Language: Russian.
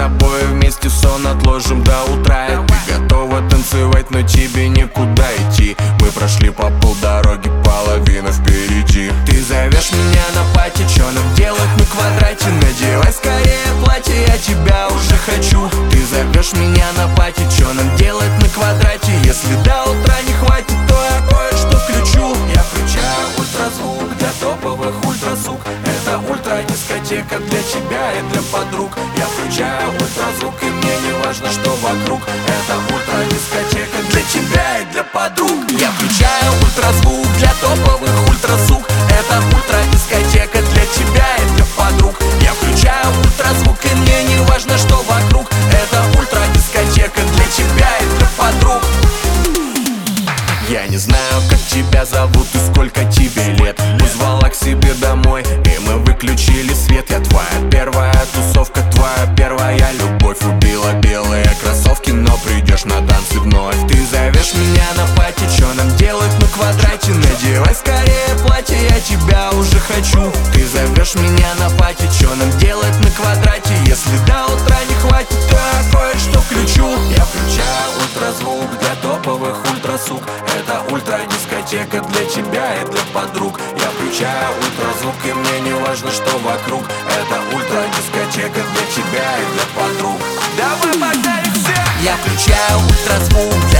тобой вместе сон отложим до утра. И ты готова танцевать, но тебе некуда идти. Мы прошли по полдороги, половина впереди. Ты зовешь меня на пати, чё нам делать на квадрате? Надевай скорее платье, я тебя уже хочу. Ты зовешь меня на пати, чё нам делать на квадрате? Если до утра не хватит, то я кое-что включу. Я включаю ультразвук для топовых ультразвук. Это ультра-дискотека для тебя и для подруг. Я включаю ультразвук, и мне не важно, что вокруг. Это ультра-дискотека для тебя и для подруг. Я включаю ультразвук для топовых ультразвук. Это ультра-дискотека для тебя и для подруг. Я включаю ультразвук, и мне не важно, что вокруг. Это ультра-дискотека для тебя и для подруг. Я не знаю, как тебя зовут и сколько тебе лет. Узвала к себе домой, и мы выключили свет. Я твоя первая тусовка, твоя первая любовь. Убила белые кроссовки, но придешь на танцы вновь. Ты зовешь меня на пати, чё нам делать на квадрате? Надевай скорее платье, я тебя уже хочу. Ты зовешь меня на пати, чё нам делать на квадрате? Если до утра не хватит, то я кое-что включу. Я включаю ультразвук для топовых ультразвук. Это ультра-дискотека для тебя и для подруг. Я включаю ультразвук, и мне не важно, что вокруг. Это ультра-дискотека для тебя и для подруг. Давай погнали все! Я включаю ультразвук